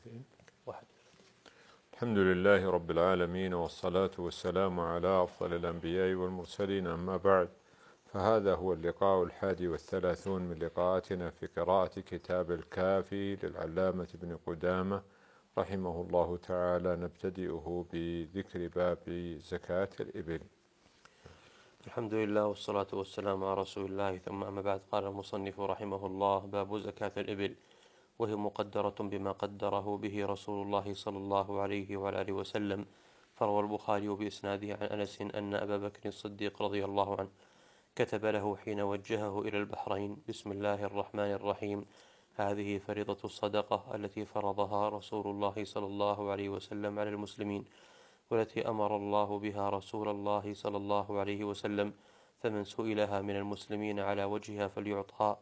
الرحيم. واحد. الحمد لله رب العالمين، والصلاة والسلام على أفضل الأنبياء والمرسلين، أما بعد، فهذا هو اللقاء 31 من لقاءاتنا في قراءة كتاب الكافي للعلامة ابن قدامة رحمه الله تعالى، نبتدئه بذكر باب زكاة الإبل. الحمد لله والصلاة والسلام على رسول الله، ثم أما بعد. قال المصنف رحمه الله: باب زكاة الإبل، وهي مقدرة بما قدره به رسول الله صلى الله عليه وعلى آله وسلم. فروى البخاري بإسناده عن أنس أن أبا بكر الصديق رضي الله عنه كتب له حين وجهه إلى البحرين: بسم الله الرحمن الرحيم، هذه فريضة الصدقة التي فرضها رسول الله صلى الله عليه وسلم على المسلمين، والتي أمر الله بها رسول الله صلى الله عليه وسلم، فمن سئلها من المسلمين على وجهها فليعطها،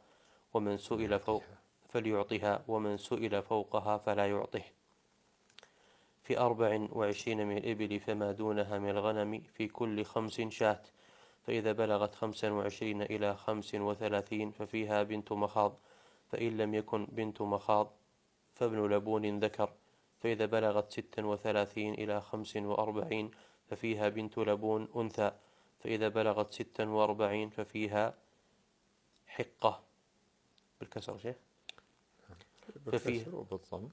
ومن سئل فوقها فلا يعطه. في 24 من الإبل فما دونها من الغنم في كل 5 شاة، فإذا بلغت 25 إلى 35 ففيها بنت مخاض، فإن لم يكن بنت مخاض فابن لبون ذكر، فإذا بلغت 36 إلى 45 ففيها بنت لبون أنثى، فإذا بلغت 46 ففيها حقة بالكسر شيء بالكسر وبالضم.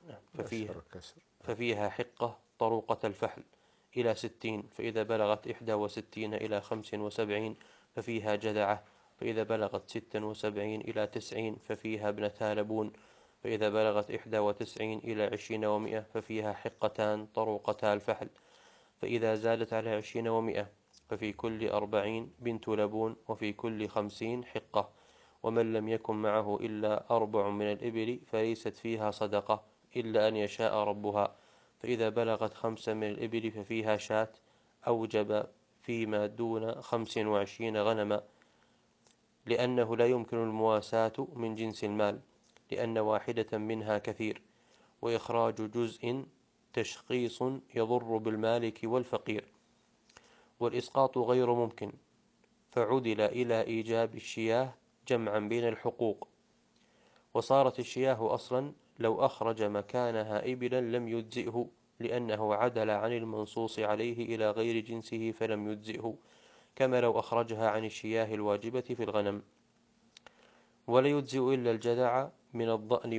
ففيها حقة طروقة الفحل إلى 60، فإذا بلغت 61 إلى 75 ففيها جذعة، فإذا بلغت 76 إلى 90 ففيها ابنتا لبون، فإذا بلغت 91 إلى 20 و100 ففيها حقتان طروقتا الفحل، فإذا زادت على 20 و100 ففي كل 40 بنت لبون، وفي كل 50 حقة. ومن لم يكن معه إلا 4 من الإبل فليست فيها صدقة إلا أن يشاء ربها، فإذا بلغت 5 من الإبل ففيها شاة، أوجب فيما دون 25 غنما، لأنه لا يمكن المواساة من جنس المال، لأن واحدة منها كثير، وإخراج جزء تشخيص يضر بالمالك والفقير، والإسقاط غير ممكن، فعدل إلى إيجاب الشياه جمعا بين الحقوق. وصارت الشياه أصلا لو أخرج مكانها إبلا لم يجزئه، لأنه عدل عن المنصوص عليه إلى غير جنسه فلم يجزئه، كما لو أخرجها عن الشياه الواجبة في الغنم. ولا يجزئ إلا الجذع من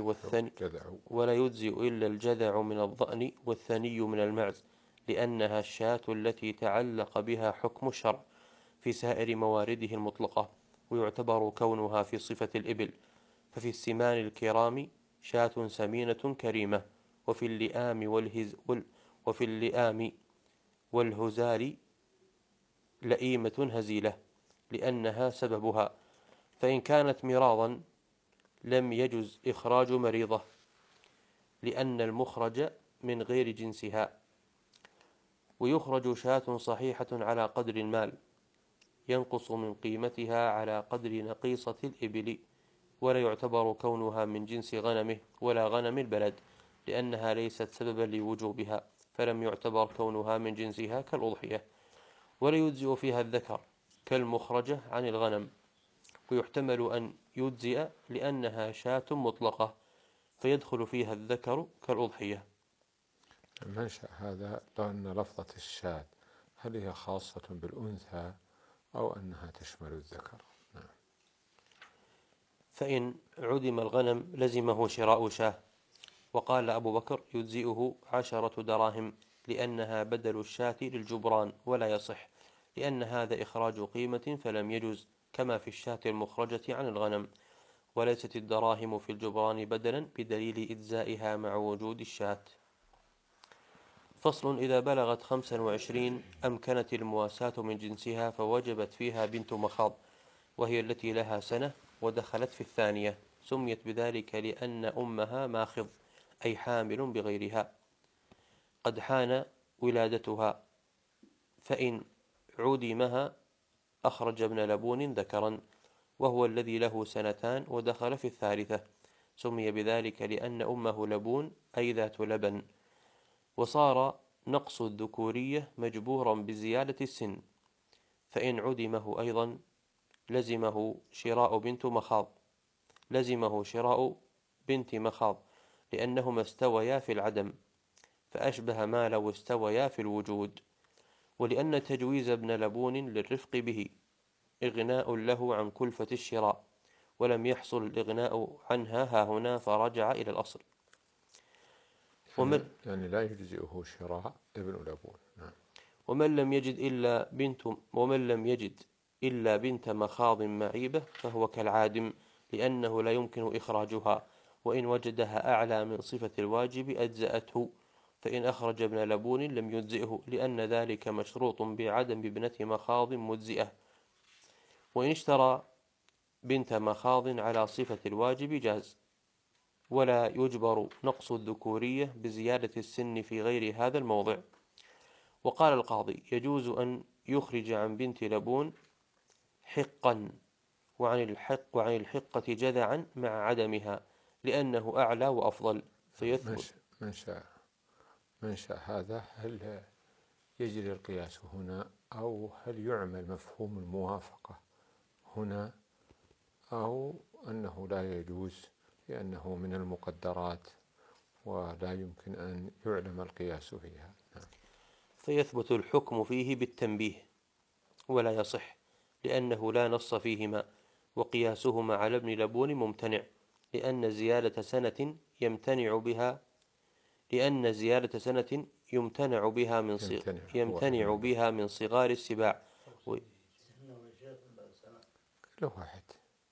الضأن والثني من المعز، لأنها الشاة التي تعلق بها حكم الشرع في سائر موارده المطلقة، ويعتبر كونها في صفة الإبل. ففي السمان الكرام شاة سمينة كريمة، وفي اللئام والهزال لئيمة هزيلة، لأنها سببها. فإن كانت مراضا لم يجز إخراج مريضة، لأن المخرج من غير جنسها. ويخرج شاة صحيحة على قدر المال، ينقص من قيمتها على قدر نقيصة الإبل، ولا يعتبر كونها من جنس غنمه ولا غنم البلد، لأنها ليست سببا لوجوبها، فلم يعتبر كونها من جنسها كالأضحية. ولا يجزئ فيها الذكر كالمخرجة عن الغنم، ويحتمل أن يجزئ لأنها شاة مطلقة، فيدخل فيها الذكر كالأضحية. المنشأ هذا لأن لفظة الشاة هل هي خاصة بالأنثى أو أنها تشمل الذكر؟ فإن عدم الغنم لزمه شراء شاة. وقال أبو بكر: يجزئه 10 دراهم، لأنها بدل الشاة للجبران، ولا يصح، لأن هذا إخراج قيمة فلم يجز، كما في الشاة المخرجة عن الغنم، وليست الدراهم في الجبران بدلا بدليل إجزائها مع وجود الشاة. فصل: إذا بلغت 25 أمكنت المواساة من جنسها، فوجبت فيها بنت مخاض، وهي التي لها سنة ودخلت في الثانية، سميت بذلك لأن أمها ماخض، أي حامل بغيرها، قد حان ولادتها. فإن عدمها أخرج ابن لبون ذكرا، وهو الذي له 2 ودخل في الثالثة، سمي بذلك لأن أمه لبون، أي ذات لبن. وصار نقص الذكورية مجبورا بزيادة السن، فإن عدمه أيضا لزمه شراء بنت مخاض، لأنهما استويا في العدم فأشبه ما لو استويا في الوجود، ولأن تجويز ابن لبون للرفق به إغناء له عن كلفة الشراء، ولم يحصل الإغناء عنها هاهنا فرجع إلى الأصل. يعني لا يجزئه شراء ابن لبون. نعم. ومن لم يجد إلا بنت مخاض معيبة فهو كالعادم، لأنه لا يمكن إخراجها، وإن وجدها أعلى من صفة الواجب أجزأته، فإن أخرج ابن لبون لم يجزئه، لأن ذلك مشروط بعدم ابنة مخاض مجزئة. وإن اشترى بنت مخاض على صفة الواجب جاز، ولا يجبر نقص الذكورية بزيادة السن في غير هذا الموضع. وقال القاضي: يجوز أن يخرج عن بنت لبون حقا وعن الحقة جذعا مع عدمها، لأنه أعلى وأفضل فيثبت. منشأ هذا هل يجري القياس هنا، أو هل يعمل مفهوم الموافقة هنا، أو أنه لا يجوز لأنه من المقدرات ولا يمكن أن يعلم القياس فيها؟ فيثبت الحكم فيه بالتنبيه ولا يصح، لأنه لا نص فيهما، وقياسهما على ابن لبون ممتنع، لأن زيادة سنة يمتنع بها من صغار السباع. كل واحد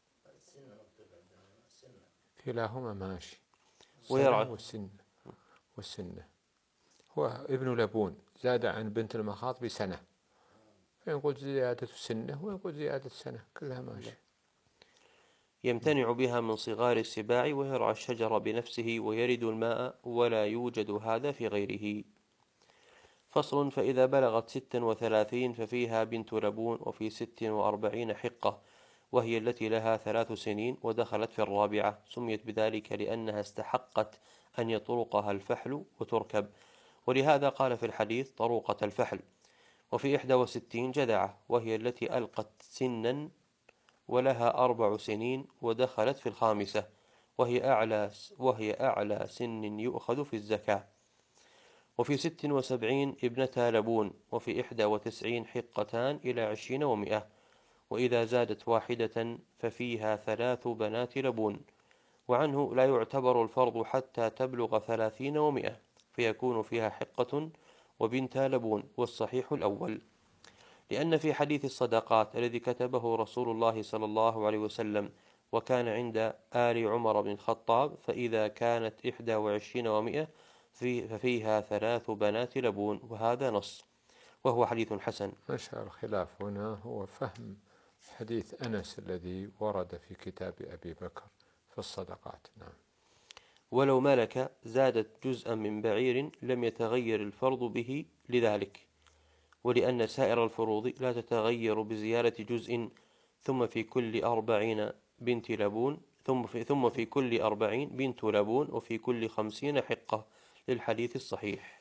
كلاهما ماشي، ويرعى والسنة هو ابن لبون زاد عن بنت المخاض بسنة، فإن قلت زيادة السنة وإن قلت زيادة السنة كلها ماشي. يمتنع بها من صغار السباع، ويرعى الشجر بنفسه ويرد الماء، ولا يوجد هذا في غيره. فصل: فإذا بلغت 36 ففيها بنت لبون، وفي 46 حقة، وهي التي لها 3 سنين ودخلت في الرابعة، سميت بذلك لأنها استحقت أن يطرقها الفحل وتركب، ولهذا قال في الحديث: طروقة الفحل. وفي 61 جذعة، وهي التي ألقت سنا ولها 4 سنين ودخلت في الخامسة، وهي أعلى سن يؤخذ في الزكاة. وفي 76 ابنتا لبون، وفي 91 حقتان إلى 20 و100. وإذا زادت واحدة ففيها 3 بنات لبون، وعنه لا يعتبر الفرض حتى تبلغ 30 و100، فيكون فيها حقة وبنتا لبون، والصحيح الأول، لأن في حديث الصدقات الذي كتبه رسول الله صلى الله عليه وسلم وكان عند آل عمر بن الخطاب: فإذا كانت 21 و100 ففيها 3 بنات لبون، وهذا نص، وهو حديث حسن. منشأ الخلاف هنا هو فهم حديث أنس الذي ورد في كتاب أبي بكر في الصدقات. نعم. ولو ملك زادت جزءا من بعير لم يتغير الفرض به لذلك، ولأن سائر الفروض لا تتغير بزيارة جزء. ثم في كل 40 بنت لبون ثم في كل 40 بنت لبون، وفي كل 50 حقة، للحديث الصحيح.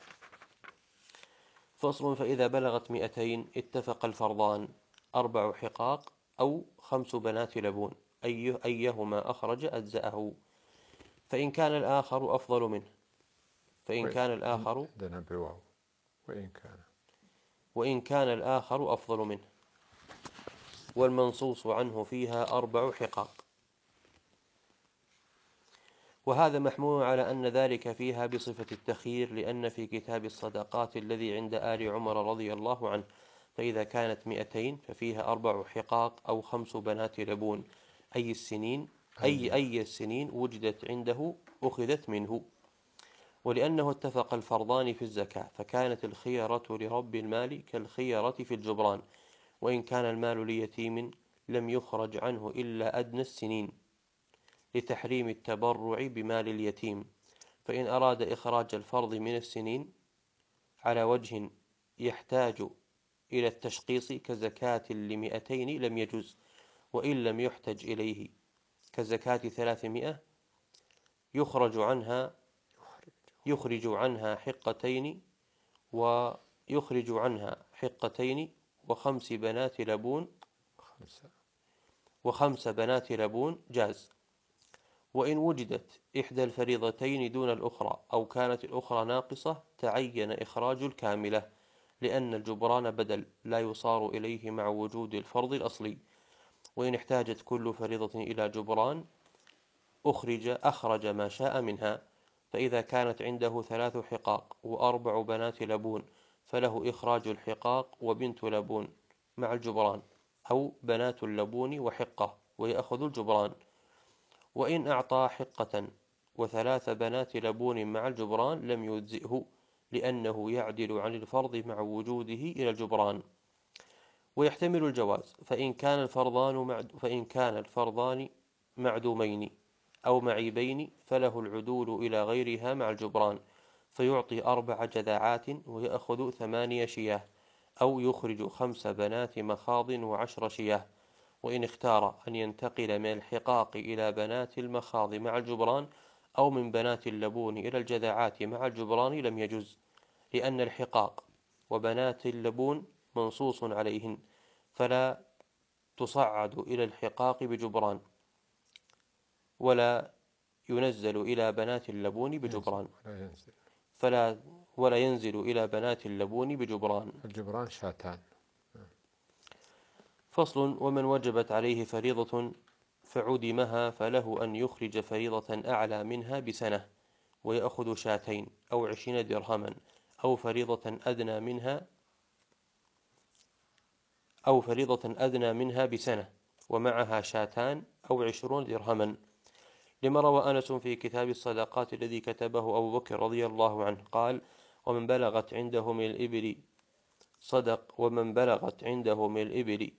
فصل: فإذا بلغت 200 اتفق الفرضان: 4 حقاق أو 5 بنات لبون، أيهما أخرج أجزأه، فإن كان الآخر أفضل منه وإن كان الآخر أفضل منه، والمنصوص عنه فيها 4 حقاق. وهذا محمول على أن ذلك فيها بصفة التخيير، لأن في كتاب الصدقات الذي عند آل عمر رضي الله عنه: فإذا كانت 200 ففيها 4 حقاق أو 5 بنات لبون، أي السنين وجدت عنده أخذت منه. ولأنه اتفق الفرضان في الزكاة، فكانت الخيرة لرب المال كالخيرة في الجبران، وإن كان المال ليتيم لم يخرج عنه إلا أدنى السنين، لتحريم التبرع بمال اليتيم. فإن أراد إخراج الفرض من السنين على وجه يحتاج إلى التشخيص كزكاة ل200 لم يجز، وإن لم يحتج إليه كزكاة 300 يخرج عنها حقتين و5 بنات لبون جاز. وإن وجدت إحدى الفريضتين دون الأخرى أو كانت الأخرى ناقصة تعين إخراج الكاملة، لأن الجبران بدل لا يصار إليه مع وجود الفرض الأصلي. وإن احتاجت كل فريضة إلى جبران أخرج ما شاء منها. فإذا كانت عنده 3 حقاق و4 بنات لبون فله إخراج الحقاق وبنت لبون مع الجبران، أو بنات اللبون وحقة ويأخذ الجبران. وإن أعطى حقة و3 بنات لبون مع الجبران لم يجزئه، لأنه يعدل عن الفرض مع وجوده إلى الجبران. ويحتمل الجواز، فإن كان الفرضان معدومين أو معيبين فله العدول إلى غيرها مع الجبران، فيعطي 4 جذعات ويأخذ 8 شياه، أو يخرج 5 بنات مخاض و10 شياه. وإن اختار أن ينتقل من الحقاق إلى بنات المخاض مع الجبران، أو من بنات اللبون إلى الجذعات مع الجبران لم يجز، لأن الحقاق وبنات اللبون منصوص عليهن، فلا تصعد إلى الحقاق بجبران، ولا ينزل إلى بنات اللبون بجبران. ولا ينزل إلى بنات اللبون بجبران. الجبران شاتان. فصل. ومن وجبت عليه فريضة فعدمها فله أن يخرج فريضة أعلى منها بسنة ويأخذ شاتين أو 20 درهما، أو فريضة أدنى منها بسنة ومعها شاتان أو 20 درهما، لما روى أنس في كتاب الصدقات الذي كتبه أبو بكر رضي الله عنه قال: ومن بلغت عنده من الإبل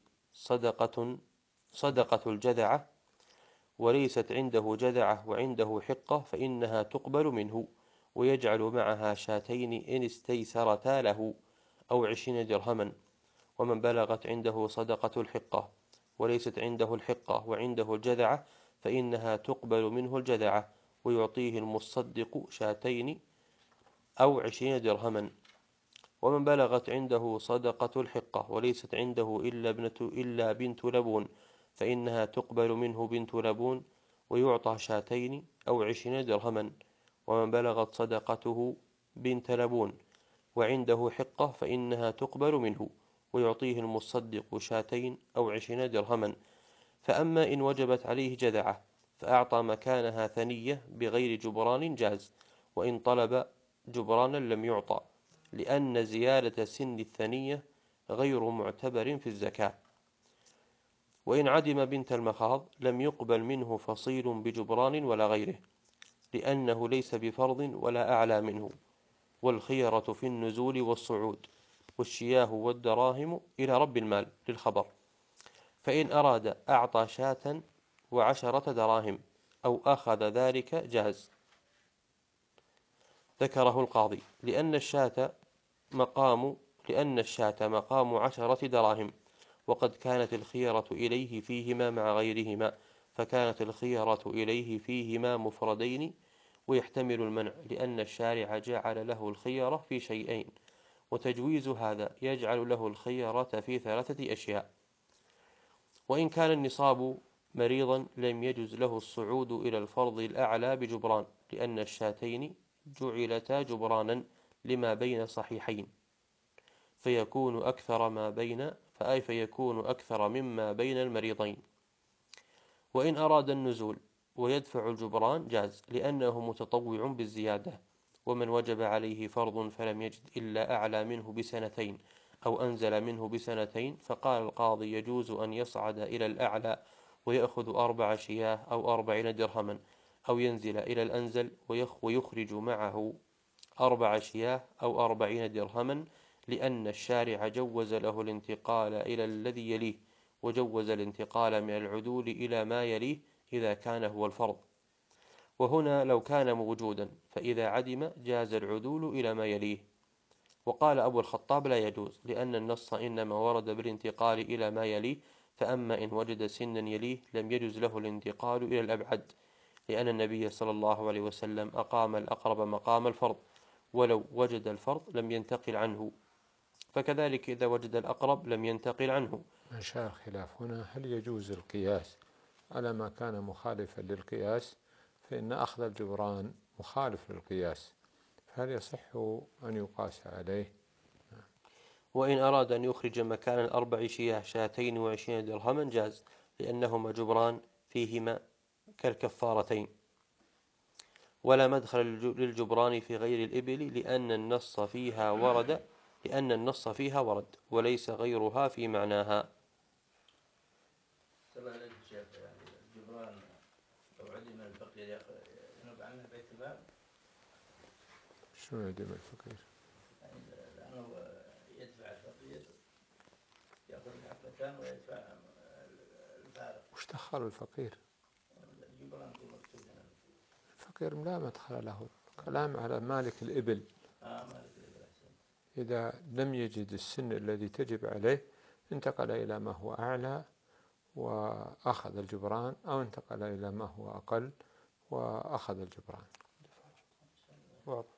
صدقة الجذعة وليست عنده جذعة وعنده حقة فإنها تقبل منه، ويجعل معها شاتين إن استيسرتا له، أو 20 درهما. ومن بلغت عنده صدقة الحقة وليست عنده الحقة وعنده الجذعة فإنها تقبل منه الجذعة، ويعطيه المصدق شاتين أو 20 درهما. ومن بلغت عنده صدقة الحقة وليست عنده إلا بنت لبون فإنها تقبل منه بنت لبون، ويعطى شاتين أو 20 درهما. ومن بلغت صدقته بنت لبون وعنده حقة فإنها تقبل منه، ويعطيه المصدق شاتين أو 20 درهما. فأما إن وجبت عليه جذعة فأعطى مكانها ثنية بغير جبران جاز، وإن طلب جبرانا لم يعطى، لأن زيادة سن الثنية غير معتبر في الزكاة. وإن عدم بنت المخاض لم يقبل منه فصيل بجبران ولا غيره، لأنه ليس بفرض ولا أعلى منه، والخيرة في النزول والصعود، والشياه والدراهم إلى رب المال للخبر. فإن أراد أعطى شاة و10 دراهم أو أخذ ذلك جاز. ذكره القاضي لأن الشاة مقام 10 دراهم، وقد كانت الخيرة إليه فيهما مع غيرهما، فكانت الخيرة إليه فيهما مفردين، ويحتمل المنع لأن الشارع جعل له الخيرة في شيئين، وتجويز هذا يجعل له الخيرة في 3 أشياء. وإن كان النصاب مريضا لم يجز له الصعود إلى الفرض الأعلى بجبران، لأن الشاتين جعلتا جبرانا لما بين صحيحين، فيكون أكثر مما بين المريضين. وإن أراد النزول ويدفع الجبران جاز، لأنه متطوع بالزيادة. ومن وجب عليه فرض فلم يجد إلا أعلى منه ب2 أو أنزل منه ب2، فقال القاضي يجوز أن يصعد إلى الأعلى ويأخذ 4 شياه أو 40 درهما، أو ينزل إلى الأنزل ويخرج معه 4 شياه أو 40 درهما، لأن الشارع جوز له الانتقال إلى الذي يليه، وجوز الانتقال من العدول إلى ما يليه إذا كان هو الفرض. وهنا لو كان موجودا، فإذا عدم جاز العدول إلى ما يليه. وقال أبو الخطاب لا يجوز، لأن النص إنما ورد بالانتقال إلى ما يليه، فأما إن وجد سنا يليه لم يجوز له الانتقال إلى الأبعد، لأن النبي صلى الله عليه وسلم أقام الأقرب مقام الفرض، ولو وجد الفرض لم ينتقل عنه، فكذلك إذا وجد الأقرب لم ينتقل عنه. من شاء الخلاف هنا هل يجوز القياس على ما كان مخالفا للقياس فإن أخذ الجبران مخالف للقياس، فهل يصح أن يقاس عليه؟ وإن أراد أن يخرج مكان الأربع شياه 220 درهما جاز، لأنهما جبران فيهما كالكفارتين. ولا مدخل للجبران في غير الإبل لأن النص فيها ورد وليس غيرها في معناها. طبعا الشيخ يعني الجبران لو عدم الفقير ينوب عنه بيت المال. شو عدم الفقير؟ يعني لأنه يدفع الفقير يأخذ الحبتان ويدفع الفارق. وش دخل الفقير؟ الجبران في مكتوب هنا. الفقير لا مدخل له، كلام على مالك الإبل. مالك الإبل أحسن. إذا لم يجد السن الذي تجب عليه انتقل إلى ما هو أعلى وأخذ الجبران، أو انتقل إلى ما هو أقل وأخذ الجبران. واضح.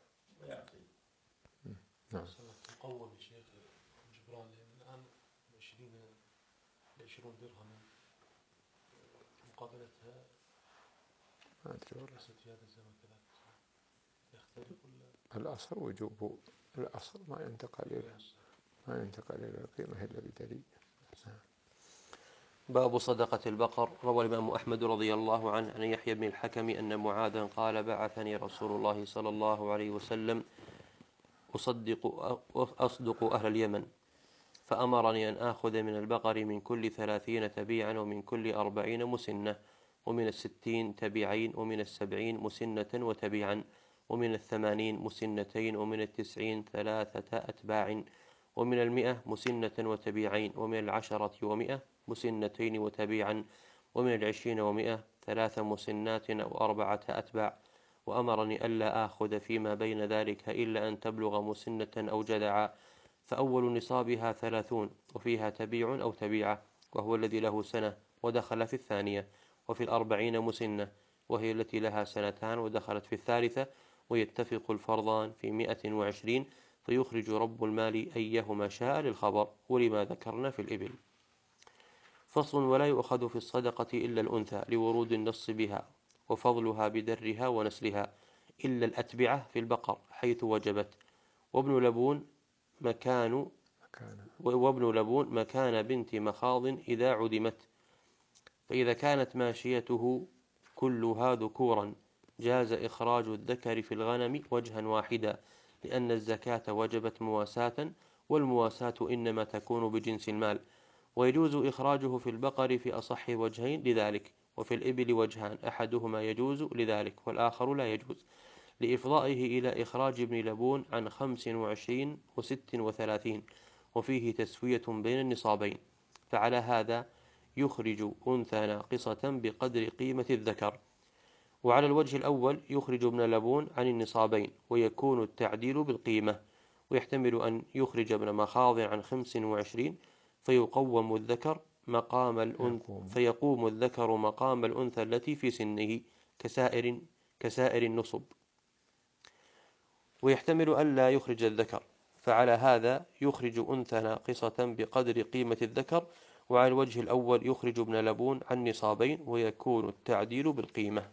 نعم. مقوم يا شيخ الجبران، لأن الآن 20 درهم مقابلتها ما أدري والله. في هذا الزمن كذلك يختلف ولا؟ الأصل وجوب، الأصل ما ينتقل إلى القيمة إلا بدليل. باب صدقة البقر. روى الإمام أحمد رضي الله عنه عن يحيى بن الحكم أن معاذا قال: بعثني رسول الله صلى الله عليه وسلم أصدق أهل اليمن، فأمرني أن آخذ من البقر من كل 30 تبيعا، ومن كل 40 مسنة، ومن 60 تبيعين، ومن 70 مسنة وتبيعا، ومن 80 مسنتين، ومن 90 3 أتباع، ومن 100 مسنة وتبيعين، ومن 10 و100 مسنتين وتبيعا، ومن 20 و100 3 مسنات أو 4 أتباع. وأمرني ألا آخذ فيما بين ذلك إلا أن تبلغ مسنة أو جدعا، فأول نصابها 30، وفيها تبيع أو تبيعة، وهو الذي له سنة ودخل في الثانية، وفي 40 مسنة، وهي التي لها 2 ودخلت في الثالثة، ويتفق الفرضان في 120، فيخرج رب المال أيهما شاء للخبر، ولما ذكرنا في الإبل. فصل. ولا يؤخذ في الصدقة إلا الأنثى لورود النص بها وفضلها بدرها ونسلها، إلا الأتبعة في البقر حيث وجبت، وابن لبون مكان بنت مخاض إذا عدمت. فإذا كانت ماشيته كلها ذكورا جاز إخراج الذكر في الغنم وجها واحدا، لأن الزكاة وجبت مواساة، والمواساة إنما تكون بجنس المال. ويجوز إخراجه في البقر في أصح وجهين لذلك، وفي الإبل وجهان، أحدهما يجوز لذلك والآخر لا يجوز، لإفضائه إلى إخراج ابن لبون عن 25 و36، وفيه تسوية بين النصابين. فعلى هذا يخرج أنثى ناقصة بقدر قيمة الذكر. وعلى الوجه الأول يخرج ابن لبون عن النصابين، ويكون التعديل بالقيمة. ويحتمل أن يخرج ابن مخاض عن 25، فيقوم الذكر مقام الأنثى التي في سنه كسائر النصب. ويحتمل أن لا يخرج الذكر، فعلى هذا يخرج أنثى ناقصة بقدر قيمة الذكر. وعلى الوجه الأول يخرج ابن لبون عن نصابين، ويكون التعديل بالقيمة.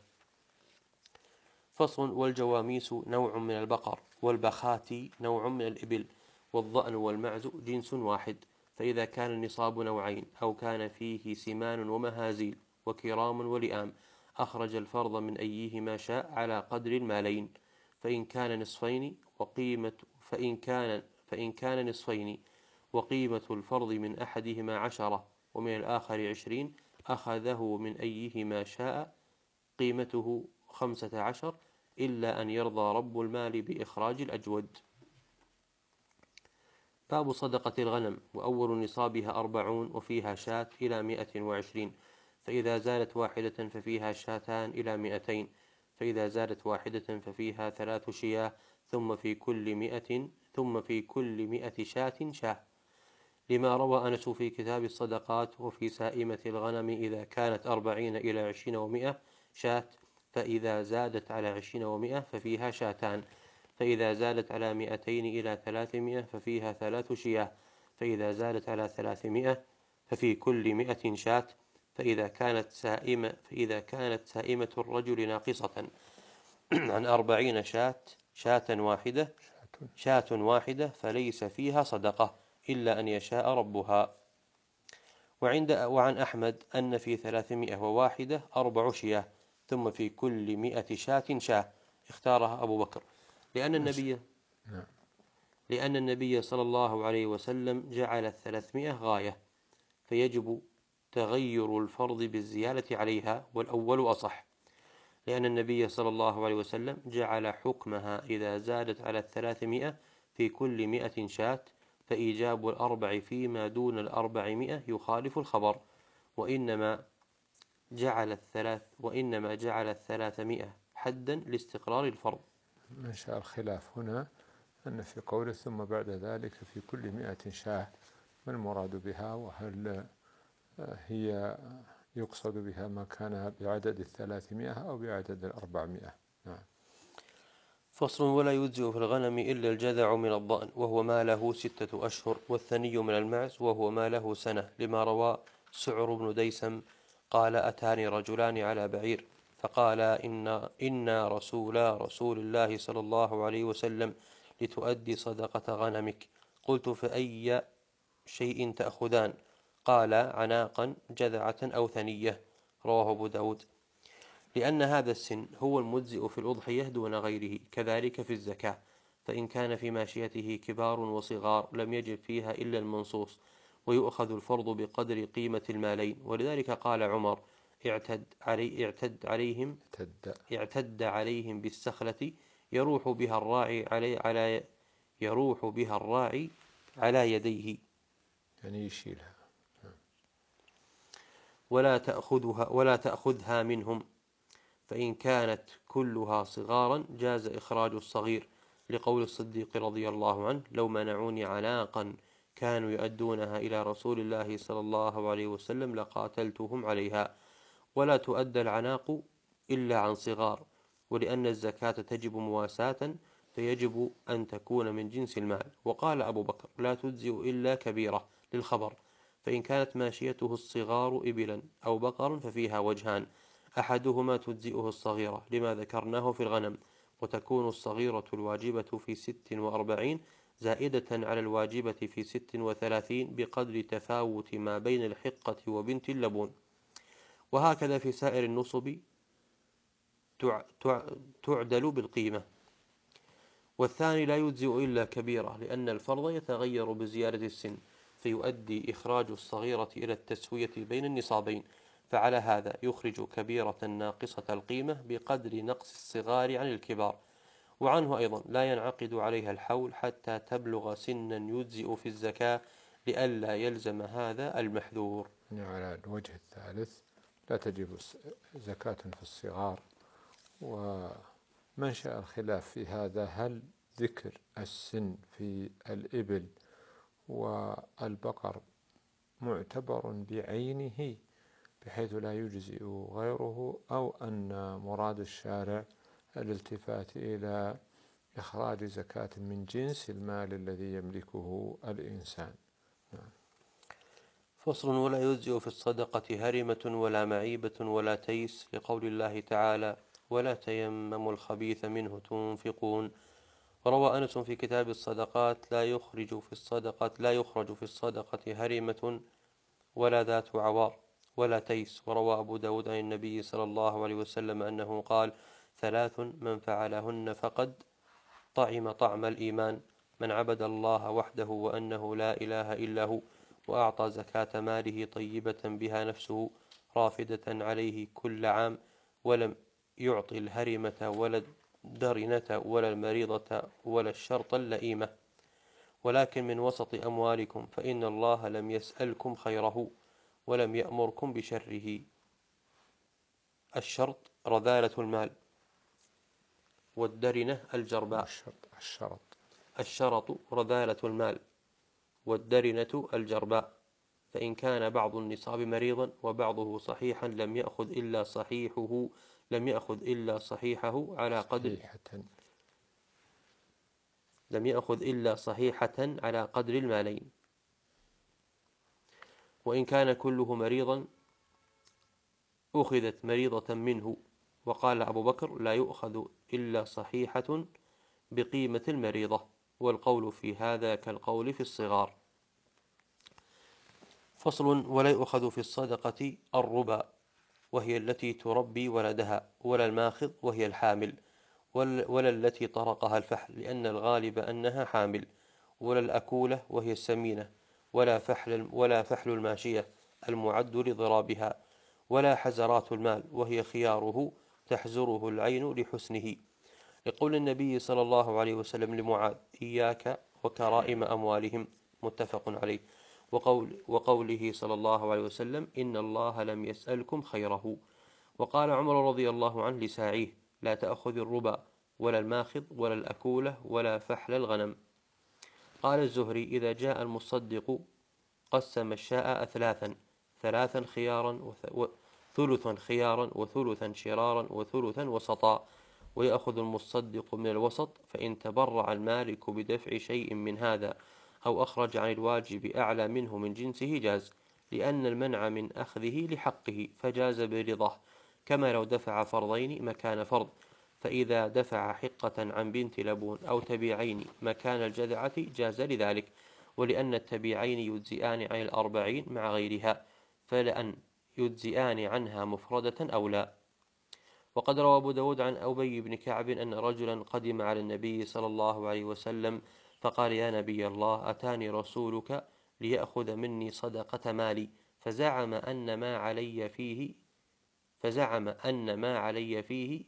فصل. والجواميس نوع من البقر، والبخاتي نوع من الإبل، والضأن والمعز جنس واحد. فإذا كان النصاب نوعين، أو كان فيه سمان ومهازيل وكرام ولئام، أخرج الفرض من أيهما شاء على قدر المالين. فإن كان نصفين وقيمة الفرض من أحدهما 10 ومن الآخر 20، أخذه من أيهما شاء قيمته 15، إلا أن يرضى رب المال بإخراج الأجود. باب صدقة الغنم. وأول نصابها 40، وفيها شاة إلى 120، فإذا زالت واحدة ففيها شاتان إلى 200، فإذا زالت واحدة ففيها 3 شياه، ثم في كل 100 شاة، لما روى أنس في كتاب الصدقات: وفي سائمة الغنم إذا كانت 40 إلى 20 و100 شاة، فإذا زادت على 20 و100 ففيها شاتان، فإذا زادت على 200 إلى 300 ففيها 3 شياه، فإذا زادت على 300 ففي كل 100 شاة، فإذا كانت سائمة الرجل ناقصة عن 40 شاة واحدة فليس فيها صدقة إلا أن يشاء ربها. وعن أحمد أن في 301 4 شياه، ثم في كل 100 شاة اختارها أبو بكر لأن النبي صلى الله عليه وسلم جعل 300 غاية، فيجب تغير الفرض بالزيادة عليها، والأول أصح، لأن النبي صلى الله عليه وسلم جعل حكمها إذا زادت على 300 في كل 100 شاة، فإيجاب الأربع فيما دون 400 يخالف الخبر، وإنما جعل 300 حدا لاستقرار الفرض. منشأ الخلاف هنا أن في قوله ثم بعد ذلك في كل 100 شاة، ما المراد بها؟ وهل هي يقصد بها ما كان بعدد 300 أو بعدد 400؟ نعم. فصل. ولا يجزئ في الغنم إلا الجذع من الضأن وهو ما له 6 أشهر، والثني من المعز وهو ما له سنة، لما روى سعر بن ديسم قال أتاني رجلان على بعير فقال إنا رسول الله صلى الله عليه وسلم لتؤدي صدقة غنمك. قلت فأي شيء تأخذان؟ قال عناقا جذعة أو ثنية. رواه أبو داود. لأن هذا السن هو المجزئ في الأضحية دون غيره، كذلك في الزكاة، فإن كان في ماشيته كبار وصغار لم يجب فيها إلا المنصوص، ويؤخذ الفرض بقدر قيمة المالين. ولذلك قال عمر اعتد عليهم بالسخلة يروح بها الراعي على يديه، يعني يشيلها. ولا تأخذها منهم، فإن كانت كلها صغارا جاز إخراج الصغير، لقول الصديق رضي الله عنه لو منعوني عناقا كانوا يؤدونها إلى رسول الله صلى الله عليه وسلم لقاتلتهم عليها. ولا تؤدى العناق إلا عن صغار، ولأن الزكاة تجب مواساة، فيجب أن تكون من جنس المال. وقال أبو بكر لا تجزئ إلا كبيرة، للخبر، فإن كانت ماشيته الصغار إبلا أو بقرا ففيها وجهان، أحدهما تجزئه الصغيرة لما ذكرناه في الغنم، وتكون الصغيرة الواجبة في 46 زائدة على الواجبة في 36 بقدر تفاوت ما بين الحقة وبنت اللبون. وهكذا في سائر النصب تعدل بالقيمة. والثاني لا يجزئ إلا كبيرة، لأن الفرض يتغير بزيادة السن، فيؤدي إخراج الصغيرة إلى التسوية بين النصابين، فعلى هذا يخرج كبيرة ناقصة القيمة بقدر نقص الصغار عن الكبار. وعنه أيضا لا ينعقد عليها الحول حتى تبلغ سنا يجزئ في الزكاة، لئلا يلزم هذا المحذور. على الوجه الثالث لا تجب زكاة في الصغار. ومنشأ الخلاف في هذا هل ذكر السن في الإبل والبقر معتبر بعينه بحيث لا يجزئ غيره، أو أن مراد الشارع الالتفات إلى إخراج زكاة من جنس المال الذي يملكه الإنسان؟ فصل. ولا يجزئ في الصدقة هرمة ولا معيبة ولا تيس، لقول الله تعالى ولا تيمموا الخبيث منه تنفقون. وروى أنس في كتاب الصدقات لا يخرج في الصدقة هرمة ولا ذات عوار ولا تيس. وروى أبو داود عن النبي صلى الله عليه وسلم أنه قال 3 من فعلهن فقد طعم طعم الإيمان: من عبد الله وحده وأنه لا إله إلا هو، وأعطى زكاة ماله طيبة بها نفسه رافدة عليه كل عام، ولم يعطي الهرمة ولا الدرنة ولا المريضة ولا الشرط اللئيمة، ولكن من وسط أموالكم، فإن الله لم يسألكم خيره ولم يأمركم بشره. الشرط رذالة المال، والدرنة الجرباء. الشرط رذالة المال، والدرنة الجرباء. فإن كان بعض النصاب مريضا وبعضه صحيحا لم يأخذ إلا صحيحه على قدر المالين. وإن كان كله مريضا أخذت مريضة منه. وقال أبو بكر: لا يؤخذ إلا صحيحة بقيمة المريضة، والقول في هذا كالقول في الصغار. فصل: ولا يؤخذ في الصدقة الربا، وهي التي تربي ولدها، ولا الماخض وهي الحامل، ولا التي طرقها الفحل لأن الغالب أنها حامل، ولا الأكولة وهي السمينة، ولا فحل الماشية المعد لضرابها، ولا حزرات المال وهي خياره تحزره العين لحسنه، لقول النبي صلى الله عليه وسلم لمعاذ: إياك وكرائم أموالهم، متفق عليه. وقوله صلى الله عليه وسلم: إن الله لم يسألكم خيره. وقال عمر رضي الله عنه لساعيه: لا تأخذ الربا، ولا الماخض، ولا الأكولة، ولا فحل الغنم. قال الزهري: إذا جاء المصدق قسم الشاء ثلاثا خيارا ثلثا خيارا، وثلثا شرارا، وثلثا وسطا، ويأخذ المصدق من الوسط، فإن تبرع المالك بدفع شيء من هذا أو أخرج عن الواجب أعلى منه من جنسه جاز، لأن المنع من أخذه لحقه فجاز برضاه، كما لو دفع فرضين مكان فرض. فإذا دفع حقة عن بنت لبون أو تبيعين مكان الجذعة جاز لذلك، ولأن التبيعين يجزئان عن 40 مع غيرها، فلأن يجزئان عنها مفردة أو لا. وقد روى أبو داود عن أبي بن كعب أن رجلا قدم على النبي صلى الله عليه وسلم فقال: يا نبي الله، أتاني رسولك ليأخذ مني صدقة مالي، فزعم أن ما علي فيه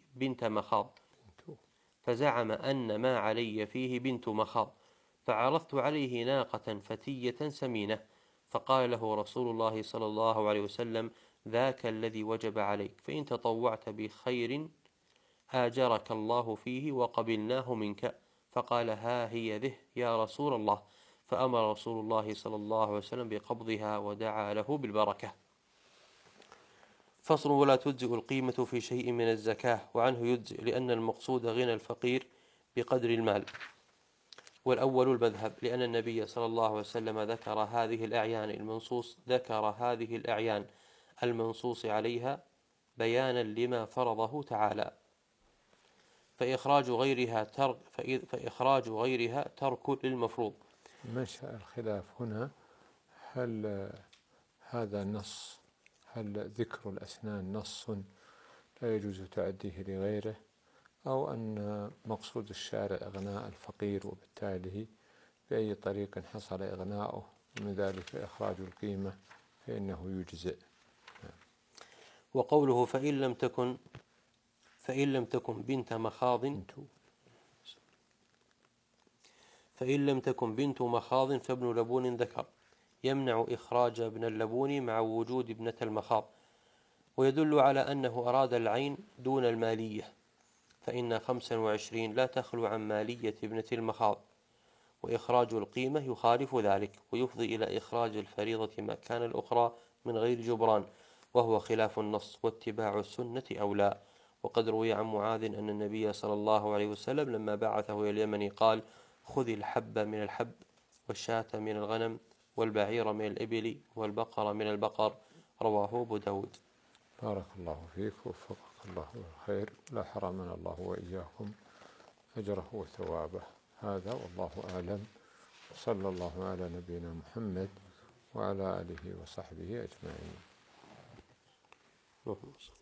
بنت مخاض، فعرضت عليه ناقة فتية سمينة، فقال له رسول الله صلى الله عليه وسلم: ذاك الذي وجب عليك، فإن تطوعت بخير آجرك الله فيه وقبلناه منك. فقال: ها هي ذه يا رسول الله. فأمر رسول الله صلى الله عليه وسلم بقبضها ودعا له بالبركة. فصل: ولا تجزئ القيمة في شيء من الزكاة، وعنه يجزئ، لأن المقصود غنى الفقير بقدر المال. والأول المذهب، لأن النبي صلى الله عليه وسلم ذكر هذه الأعيان المنصوص عليها بيانا لما فرضه تعالى، فإخراج غيرها ترك للمفروض. منشأ الخلاف هنا هل هذا نص، هل ذكر الأسنان نص لا يجوز تأديه لغيره، أو أن مقصود الشارع إغناء الفقير وبالتالي بأي طريق حصل إغناؤه من ذلك إخراج القيمة فإنه يجزئ. وقوله: فإن لم تكن بنت مخاض فابن لبون ذكر، يمنع إخراج ابن اللبون مع وجود ابنة المخاض، ويدل على أنه أراد العين دون المالية، فإن 25 لا تخلو عن مالية ابنة المخاض، وإخراج القيمة يخالف ذلك، ويفضي إلى إخراج الفريضة مكان الأخرى من غير جبران، وهو خلاف النص، واتباع السنة أولى. وقد روي عن معاذ أن النبي صلى الله عليه وسلم لما بعثه إلى اليمن قال: خذ الحب من الحب، والشاة من الغنم، والبعير من الإبل، والبقر من البقر. رواه أبو داود. بارك الله فيك ووفقك الله للخير، لا حرمنا الله وإياكم أجره وثوابه. هذا والله أعلم، صلى الله على نبينا محمد وعلى آله وصحبه أجمعين.